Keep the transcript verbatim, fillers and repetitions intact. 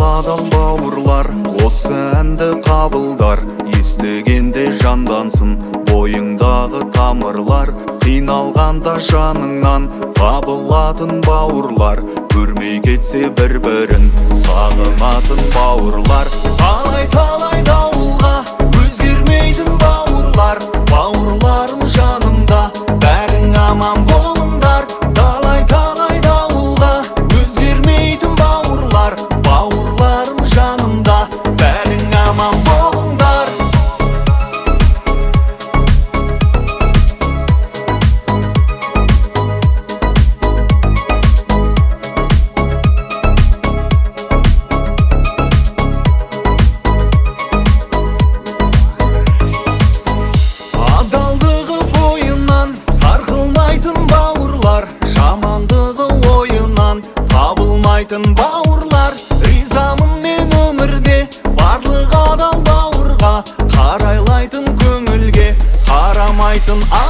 адал бауырлар, осы әнді қабылдар. Естігенде жандансын бойыңдағы тамырлар. Қиналғанда жаныңнан табылатын бауырлар. Көрмей кетсе бір-бірін сағынатын бауырлар. Талай-талай дауылға өзгермейтін бауырлар. Бауырларым жанымда, бәрің аман болыңдар. Талай-талай дауылға өзгермейтін бауырлар. Бауырларым жанымда, бәрің аман болыңдар. Адалдығы бойынан сарқылмайтын бауырлар, жамандығы ойынан табылмайтын бауырлар. Ризамын мен өмірде барлық адал бауырға, қарайлайтын көңілге қарамайтын